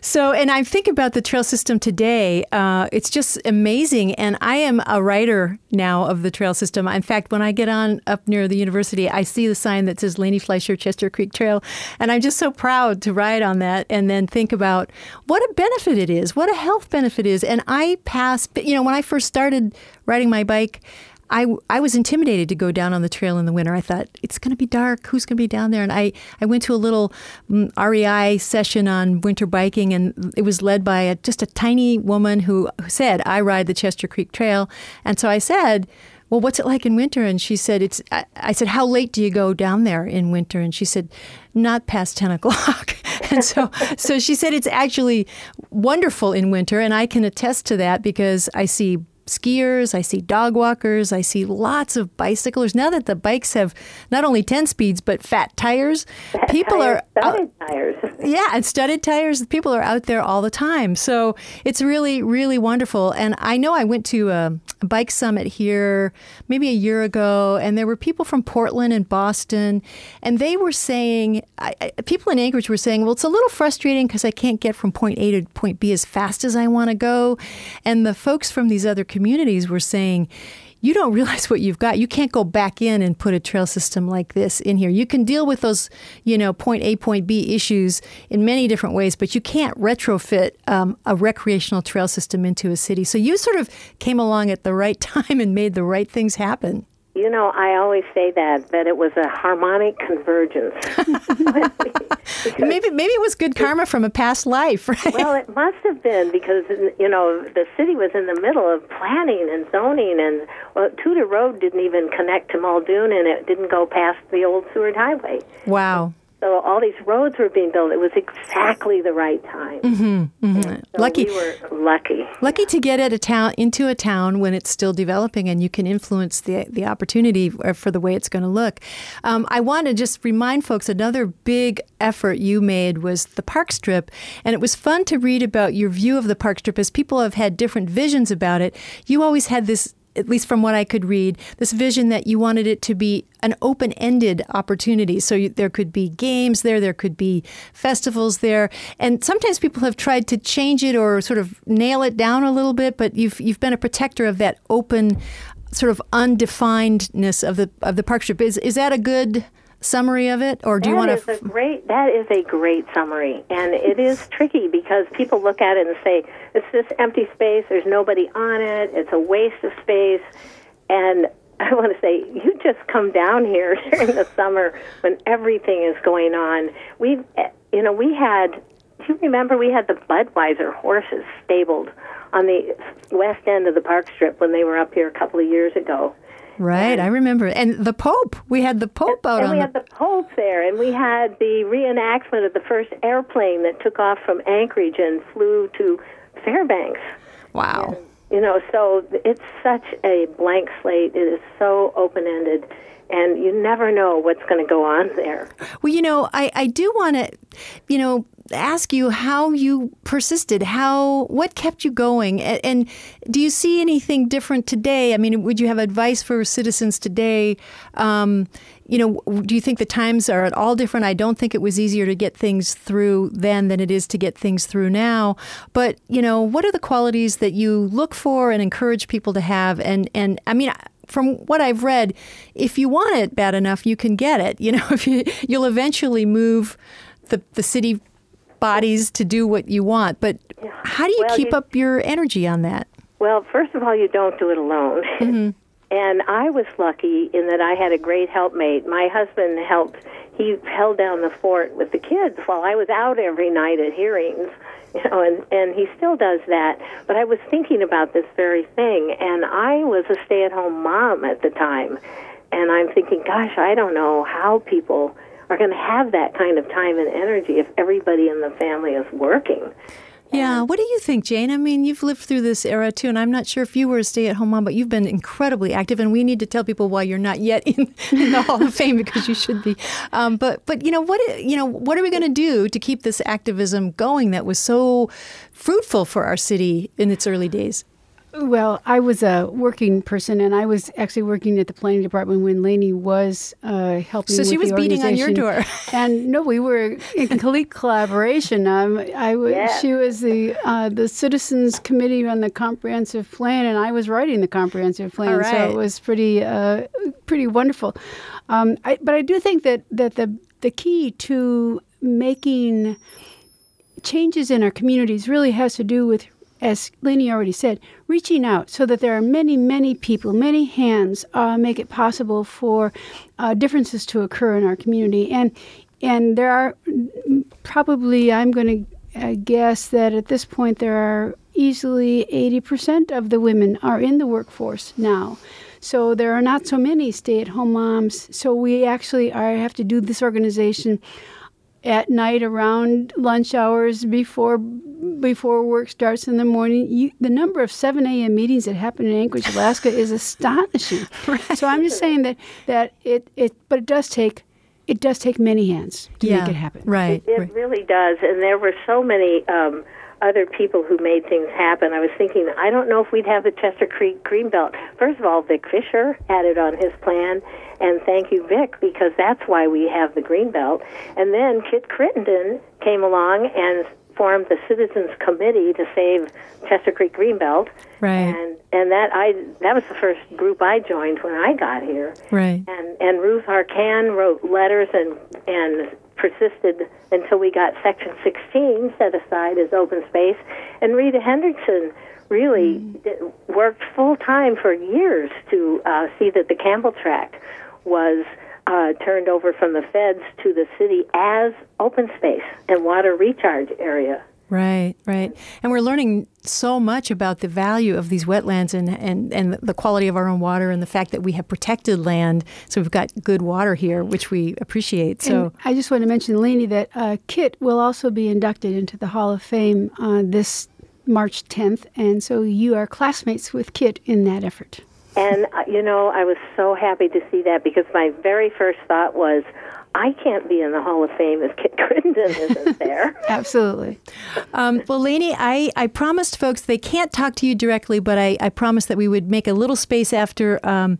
I think about the trail system today. It's just amazing. And I am a writer now of the trail system. In fact, when I get on up near the university, I see the sign that says Lainey Fleischer Chester Creek Trail. And I'm just so proud to ride on that and then think about what a benefit it is, what a health benefit is. And I when I first started riding my bike, I was intimidated to go down on the trail in the winter. I thought, it's going to be dark. Who's going to be down there? And I went to a little REI session on winter biking, and it was led by just a tiny woman who said, I ride the Chester Creek Trail. And so I said, well, what's it like in winter? And she said, I said, how late do you go down there in winter? And she said, not past 10 o'clock. And so she said, it's actually wonderful in winter. And I can attest to that because I see skiers, I see dog walkers, I see lots of bicyclers. Now that the bikes have not only 10 speeds, but fat tires, studded tires. Yeah, and studded tires. People are out there all the time. So it's really, really wonderful. And I know I went to a bike summit here maybe a year ago, and there were people from Portland and Boston, and they were saying, people in Anchorage were saying, well, it's a little frustrating because I can't get from point A to point B as fast as I want to go. And the folks from these other communities were saying, you don't realize what you've got. You can't go back in and put a trail system like this in here. You can deal with those, point A, point B issues in many different ways, but you can't retrofit a recreational trail system into a city. So you sort of came along at the right time and made the right things happen. I always say that it was a harmonic convergence. Maybe it was good karma from a past life, right? Well, it must have been because, the city was in the middle of planning and zoning, and Tudor Road didn't even connect to Muldoon, and it didn't go past the old Seward Highway. Wow. So all these roads were being built. It was exactly the right time. Mm-hmm, mm-hmm. So lucky. We were lucky. Lucky to get into a town when it's still developing and you can influence the opportunity for the way it's going to look. I want to just remind folks another big effort you made was the Park Strip. And it was fun to read about your view of the Park Strip as people have had different visions about it. You always had this, at least from what I could read, this vision that you wanted it to be an open-ended opportunity. So there could be games there could be festivals there. And sometimes people have tried to change it or sort of nail it down a little bit, but you've been a protector of that open sort of undefinedness of the park strip. Is that a good summary of it, or do you want to? That is a great summary, and it is tricky because people look at it and say it's this empty space. There's nobody on it. It's a waste of space, and I want to say you just come down here during the summer when everything is going on. We had. Do you remember we had the Budweiser horses stabled on the west end of the park strip when they were up here a couple of years ago? Right, I remember. And the Pope. We had the Pope out on we had the Pope there, and we had the reenactment of the first airplane that took off from Anchorage and flew to Fairbanks. Wow. And, so it's such a blank slate. It is so open-ended, and you never know what's going to go on there. Well, I do want to, ask you how you persisted, what kept you going, and do you see anything different today? I mean, would you have advice for citizens today? Do you think the times are at all different? I don't think it was easier to get things through then than it is to get things through now. But, what are the qualities that you look for and encourage people to have? And I mean, from what I've read, if you want it bad enough, you can get it. If you'll eventually move the city bodies to do what you want. But how do you keep up your energy on that? Well, first of all, you don't do it alone. Mm-hmm. And I was lucky in that I had a great helpmate. My husband helped. He held down the fort with the kids while I was out every night at hearings, and he still does that. But I was thinking about this very thing, and I was a stay-at-home mom at the time. And I'm thinking, gosh, I don't know how people are going to have that kind of time and energy if everybody in the family is working. Yeah. What do you think, Jane? I mean, you've lived through this era, too, and I'm not sure if you were a stay-at-home mom, but you've been incredibly active, and we need to tell people why you're not yet in the Hall of Fame, because you should be. But what are we going to do to keep this activism going that was so fruitful for our city in its early days? Well, I was a working person, and I was actually working at the planning department when Lainey was helping with the organization. So she was beating on your door. And no, we were in complete collaboration. She was the Citizens Committee on the Comprehensive Plan, and I was writing the Comprehensive Plan. Right. So it was pretty wonderful. But I do think that the key to making changes in our communities really has to do with, as Lainey already said, reaching out so that there are many, many people, many hands make it possible for differences to occur in our community. And there are probably, I'm going to guess that at this point there are easily 80% of the women are in the workforce now. So there are not so many stay-at-home moms. So we actually have to do this organization at night around lunch hours before work starts in the morning. The number of 7 a.m. meetings that happen in Anchorage, Alaska is astonishing. Right. So I'm just saying that but it does take many hands to make it happen. Right. It really does. And there were so many other people who made things happen. I was thinking, I don't know if we'd have the Chester Creek Greenbelt. First of all, Vic Fisher had it on his plan, and thank you, Vic, because that's why we have the Greenbelt. And then Kit Crittenden came along and formed the Citizens Committee to save Chester Creek Greenbelt. Right. And that was the first group I joined when I got here. Right. And Ruth Arcan wrote letters and persisted until we got Section 16 set aside as open space. And Rita Hendrickson really worked full-time for years to see that the Campbell Tract was turned over from the feds to the city as open space and water recharge area. Right, right. And we're learning so much about the value of these wetlands and the quality of our own water and the fact that we have protected land. So we've got good water here, which we appreciate. So and I just want to mention, Lainey, that Kit will also be inducted into the Hall of Fame this March 10th. And so you are classmates with Kit in that effort. And, I was so happy to see that because my very first thought was, I can't be in the Hall of Fame if Kit Crittenden isn't there. Absolutely. Well, Lainey, I promised folks they can't talk to you directly, but I promised that we would make a little space after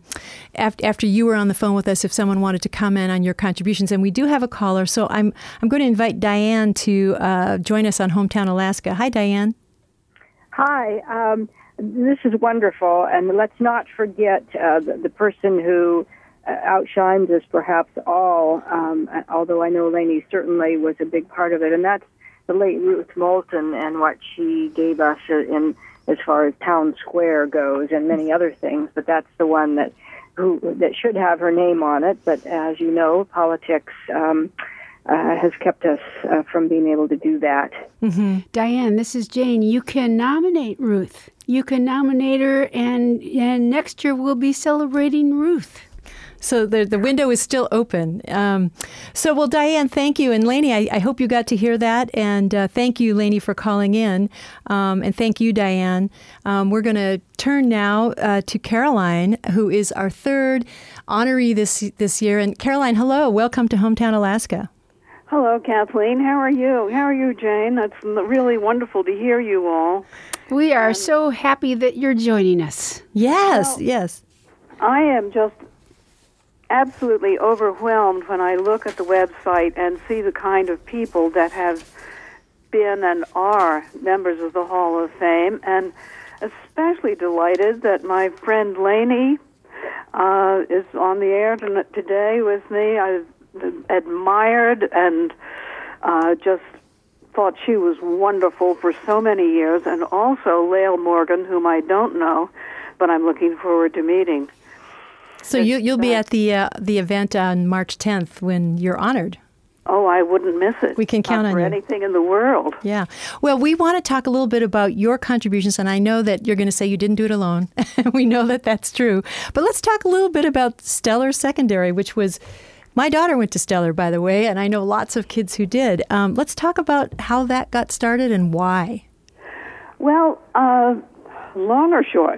you were on the phone with us if someone wanted to comment on your contributions. And we do have a caller, so I'm going to invite Diane to join us on Hometown Alaska. Hi, Diane. Hi. This is wonderful, and let's not forget the person who outshines us perhaps all, although I know Lainey certainly was a big part of it, and that's the late Ruth Moulton and what she gave us in as far as Town Square goes and many other things, but that's the one that should have her name on it. But as you know, politics has kept us from being able to do that. Mm-hmm. Diane, this is Jane. You can nominate Ruth. You can nominate her, and next year we'll be celebrating Ruth. So the window is still open. Well, Diane, thank you. And Lainey, I hope you got to hear that. And thank you, Lainey, for calling in. And thank you, Diane. We're going to turn now to Caroline, who is our third honoree this year. And Caroline, hello. Welcome to Hometown Alaska. Hello, Kathleen. How are you? How are you, Jane? It's really wonderful to hear you all. We are so happy that you're joining us. Yes, yes. I am just absolutely overwhelmed when I look at the website and see the kind of people that have been and are members of the Hall of Fame, and especially delighted that my friend Lainey is on the air today with me. I've admired and just thought she was wonderful for so many years, and also Lael Morgan, whom I don't know, but I'm looking forward to meeting. So you'll be at the event on March 10th when you're honored. Oh, I wouldn't miss it. We can count on you. For anything in the world. Yeah. Well, we want to talk a little bit about your contributions, and I know that you're going to say you didn't do it alone. We know that that's true. But let's talk a little bit about Stellar Secondary, which was, my daughter went to Stellar, by the way, and I know lots of kids who did. Let's talk about how that got started and why. Well, long or short,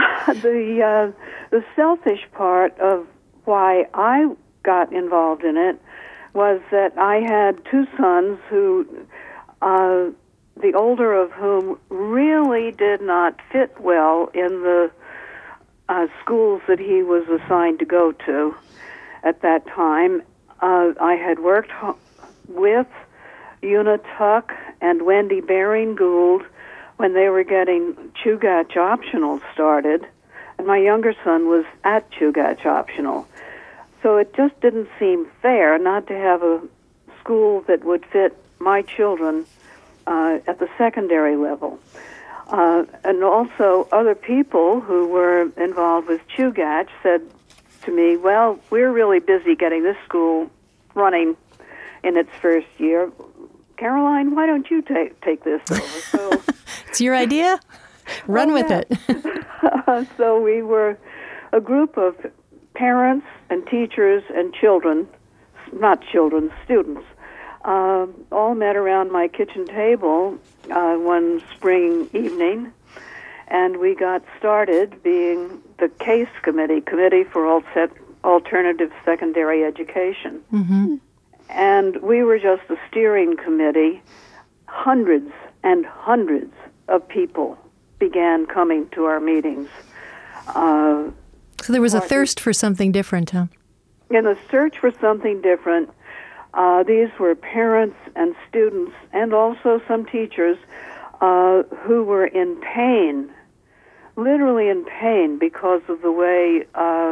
the selfish part of why I got involved in it was that I had two sons who, the older of whom really did not fit well in the schools that he was assigned to go to at that time. I had worked with Una Tuck and Wendy Baring Gould when they were getting Chugach Optional started, and my younger son was at Chugach Optional. So it just didn't seem fair not to have a school that would fit my children at the secondary level. And also other people who were involved with Chugach said to me, well, we're really busy getting this school running in its first year. Caroline, why don't you take this over? So it's your idea? Run with it. So we were a group of parents and teachers and children, not children, students, all met around my kitchen table one spring evening, and we got started being the CASE Committee for Alternative Secondary Education. Mm-hmm. And we were just a steering committee. Hundreds and hundreds of people began coming to our meetings. So there was a thirst for something different, huh? In a search for something different, these were parents and students and also some teachers who were in pain, literally in pain because of the way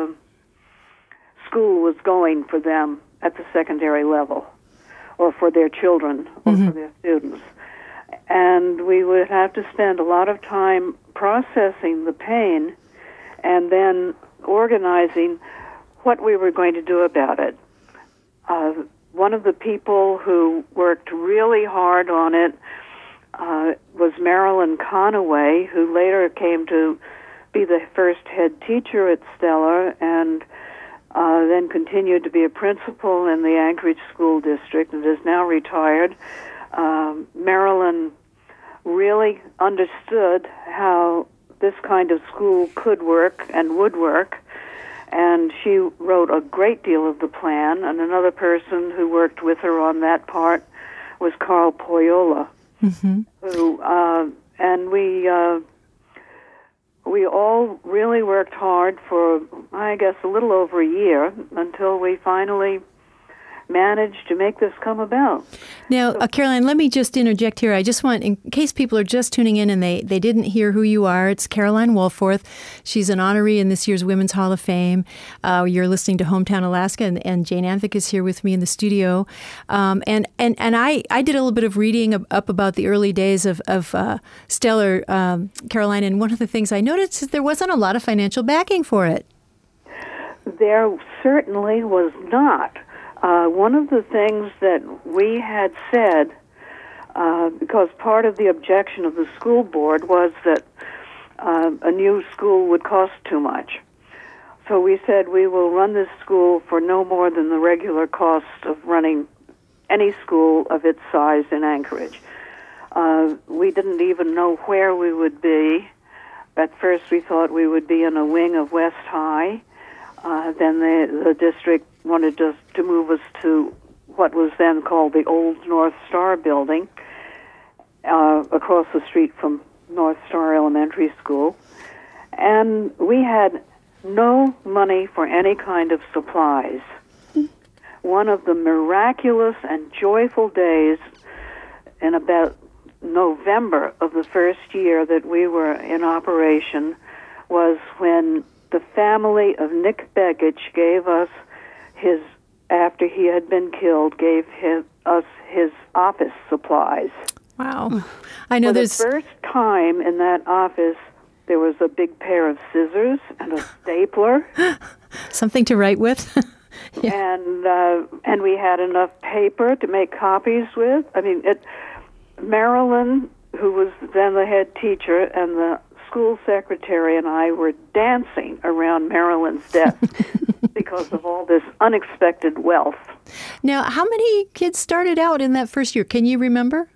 school was going for them at the secondary level, or for their children, or for their students. And we would have to spend a lot of time processing the pain and then organizing what we were going to do about it. One of the people who worked really hard on it was Marilyn Conaway, who later came to be the first head teacher at Stellar and then continued to be a principal in the Anchorage School District and is now retired. Marilyn really understood how this kind of school could work and would work, and she wrote a great deal of the plan, and another person who worked with her on that part was Carl Poyola, who, and we all really worked hard for, I guess, a little over a year until we finally managed to make this come about. Now, Caroline, let me just interject here. I just want, in case people are just tuning in and they didn't hear who you are, it's Caroline Wohlforth. She's an honoree in this year's Women's Hall of Fame. You're listening to Hometown Alaska, and Jane Anthick is here with me in the studio. And I did a little bit of reading up about the early days of Stellar, Caroline, and one of the things I noticed is there wasn't a lot of financial backing for it. There certainly was not. One of the things that we had said, because part of the objection of the school board was that a new school would cost too much. So we said we will run this school for no more than the regular cost of running any school of its size in Anchorage. We didn't even know where we would be. At first we thought we would be in a wing of West High. Then the district wanted us to move us to what was then called the old North Star building, across the street from North Star Elementary School. And we had no money for any kind of supplies. One of the miraculous and joyful days in about November of the first year that we were in operation was when the family of Nick Begich gave us his, after he had been killed, gave us his office supplies. Wow. I know For the first time in that office, there was a big pair of scissors and a stapler. Something to write with. Yeah. And we had enough paper to make copies with. I mean, Marilyn, who was then the head teacher, and the school secretary and I were dancing around Marilyn's desk because of all this unexpected wealth. Now, how many kids started out in that first year? Can you remember?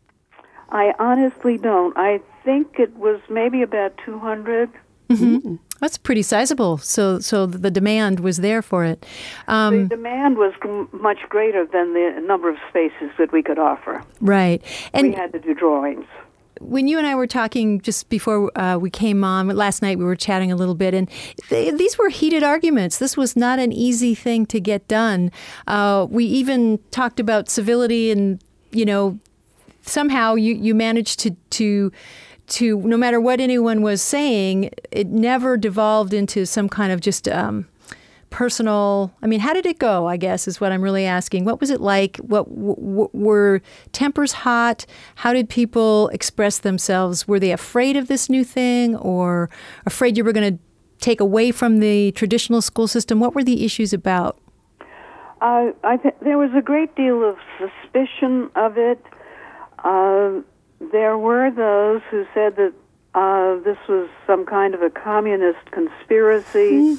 I honestly don't. I think it was maybe about 200. Mm-hmm. That's pretty sizable. So the demand was there for it. The demand was much greater than the number of spaces that we could offer. Right. And we had to do drawings. When you and I were talking just before we came on, last night we were chatting a little bit, and these were heated arguments. This was not an easy thing to get done. We even talked about civility and, somehow you managed to no matter what anyone was saying, it never devolved into some kind of just personal. I mean, how did it go, I guess, is what I'm really asking. What was it like? What were tempers hot? How did people express themselves? Were they afraid of this new thing or afraid you were going to take away from the traditional school system? What were the issues about? There was a great deal of suspicion of it. There were those who said that this was some kind of a communist conspiracy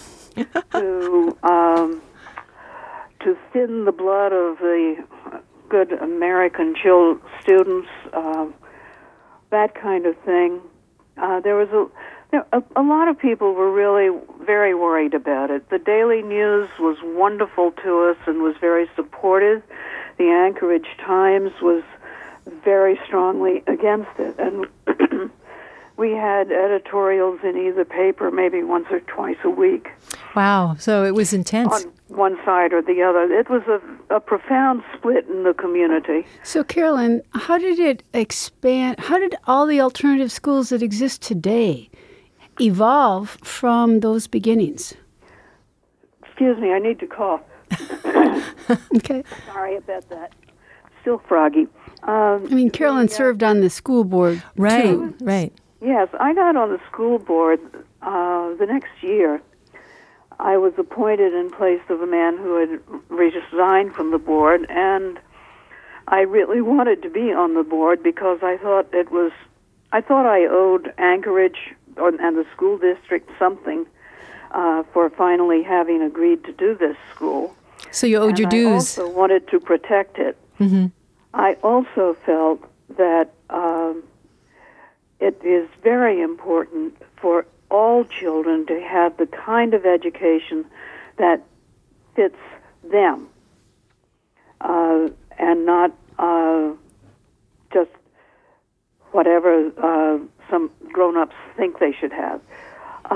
to thin the blood of the good American students, that kind of thing. There was a lot of people were really very worried about it. The Daily News was wonderful to us and was very supportive. The Anchorage Times was very strongly against it, and we had editorials in either paper maybe once or twice a week. Wow, so it was intense. On one side or the other. It was a profound split in the community. So, Carolyn, how did it expand? How did all the alternative schools that exist today evolve from those beginnings? Excuse me, I need to cough. Okay. Sorry about that. Still froggy. Carolyn served on the school board, right, too. Right. Yes, I got on the school board the next year. I was appointed in place of a man who had resigned from the board, and I really wanted to be on the board because I thought I owed Anchorage and the school district something for finally having agreed to do this school. So you owed your dues. I also wanted to protect it. Mm-hmm. I also felt that it is very important for all children to have the kind of education that fits them, and not just whatever some grown-ups think they should have.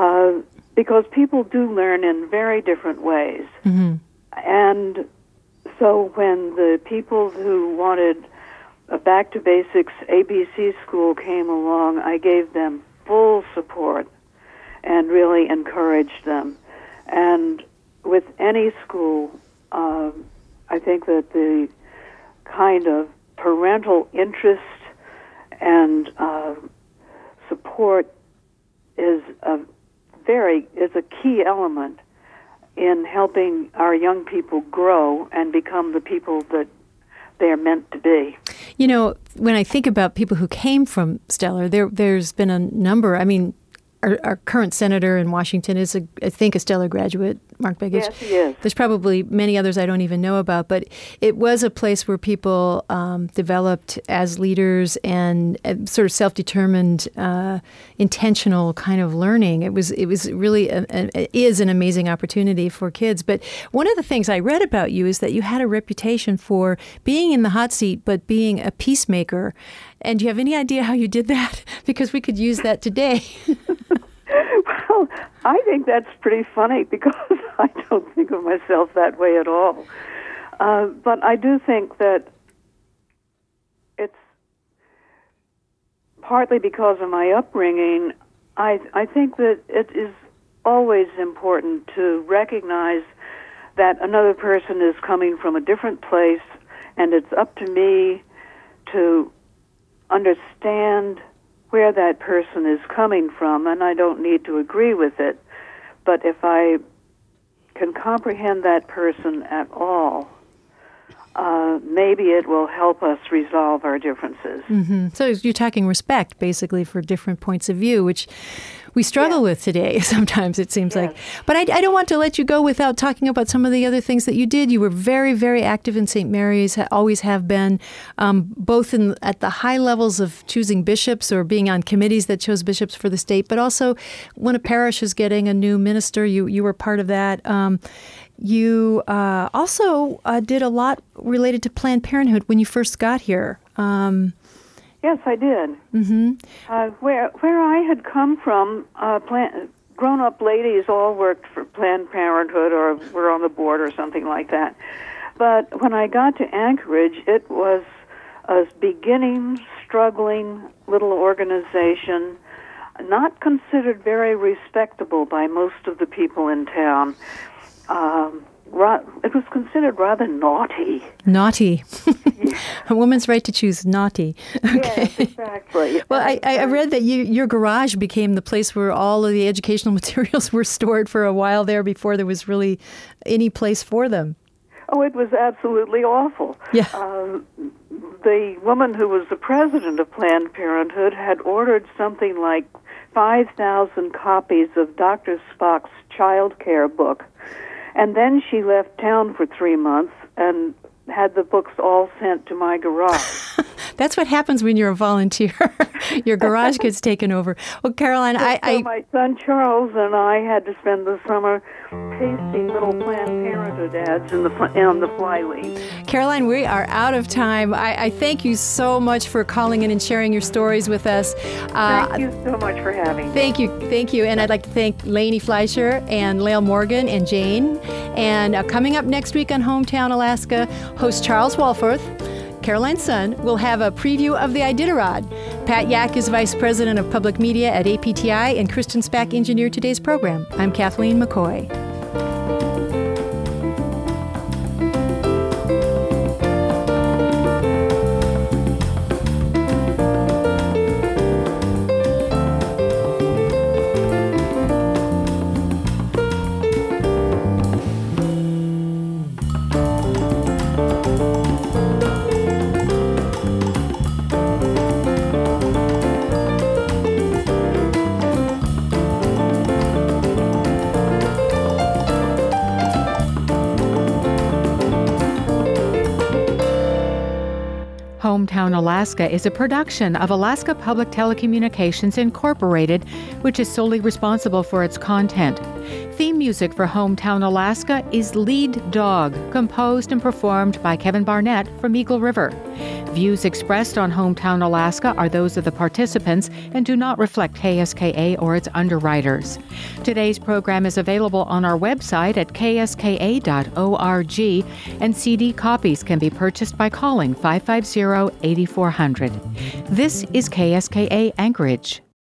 Because people do learn in very different ways. Mm-hmm. And So when the people who wanted a back to basics ABC school came along, I gave them full support and really encouraged them. And with any school, I think that the kind of parental interest and support is a key element in helping our young people grow and become the people that they're meant to be. You know, when I think about people who came from Stellar, there's been a number. I mean, our current senator in Washington is, I think, a Stellar graduate, Mark Begich. Yes, he is. There's probably many others I don't even know about, but it was a place where people developed as leaders and sort of self-determined, intentional kind of learning. It was really is an amazing opportunity for kids. But one of the things I read about you is that you had a reputation for being in the hot seat, but being a peacemaker. And do you have any idea how you did that? Because we could use that today. Well, I think that's pretty funny because I don't think of myself that way at all. But I do think that it's partly because of my upbringing. I think that it is always important to recognize that another person is coming from a different place, and it's up to me to understand where that person is coming from, and I don't need to agree with it. But if I can comprehend that person at all, maybe it will help us resolve our differences. Mm-hmm. So you're talking respect, basically, for different points of view, which we struggle with today, sometimes it seems like. But I don't want to let you go without talking about some of the other things that you did. You were very, very active in St. Mary's, always have been, both at the high levels of choosing bishops or being on committees that chose bishops for the state, but also when a parish is getting a new minister, you were part of that. You also did a lot related to Planned Parenthood when you first got here. Yes, I did. Mm-hmm. Where I had come from, grown-up ladies all worked for Planned Parenthood or were on the board or something like that. But when I got to Anchorage, it was a beginning, struggling little organization, not considered very respectable by most of the people in town. It was considered rather naughty. Naughty. A woman's right to choose naughty. Okay. Yes, exactly. Well, I read that your garage became the place where all of the educational materials were stored for a while there before there was really any place for them. Oh, it was absolutely awful. Yeah. The woman who was the president of Planned Parenthood had ordered something like 5,000 copies of Dr. Spock's child care book. And then she left town for 3 months and had the books all sent to my garage. That's what happens when you're a volunteer. Your garage gets taken over. Well, Caroline, So my son Charles and I had to spend the summer pasting little Planned Parenthood ads on the flyleaf. Caroline, we are out of time. I thank you so much for calling in and sharing your stories with us. Thank you so much for having me. Thank you. And I'd like to thank Lainey Fleischer and Lael Morgan and Jane. And coming up next week on Hometown Alaska, host Charles Walforth, Caroline's son, will have a preview of the Iditarod. Pat Yak is Vice President of Public Media at APTI, and Kristen Spack engineered today's program. I'm Kathleen McCoy. Hometown Alaska is a production of Alaska Public Telecommunications Incorporated, which is solely responsible for its content. Theme music for Hometown Alaska is Lead Dog, composed and performed by Kevin Barnett from Eagle River. Views expressed on Hometown Alaska are those of the participants and do not reflect KSKA or its underwriters. Today's program is available on our website at kska.org, and CD copies can be purchased by calling 550-8400. This is KSKA Anchorage.